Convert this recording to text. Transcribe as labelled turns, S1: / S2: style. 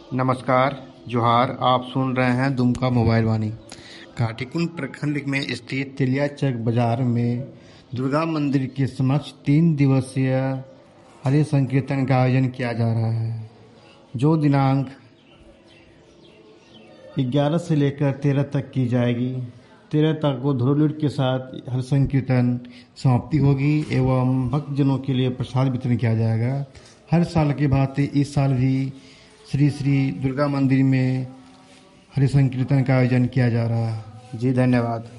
S1: नमस्कार, जोहार। आप सुन रहे हैं दुमका मोबाइल वाणी। काटीकुंड प्रखंड में स्थित तेलियाचक बाजार में दुर्गा मंदिर के समक्ष 3 दिवसीय हरि संकीर्तन का आयोजन किया जा रहा है, जो दिनांक 11 से लेकर 13 तक की जाएगी। 13 तक को धुरलुट के साथ हरि संकीर्तन समाप्ति होगी एवं भक्तजनों के लिए प्रसाद वितरण किया जाएगा। हर साल की भांति इस साल भी श्री श्री दुर्गा मंदिर में हरि संकीर्तन का आयोजन किया जा रहा है। जी धन्यवाद।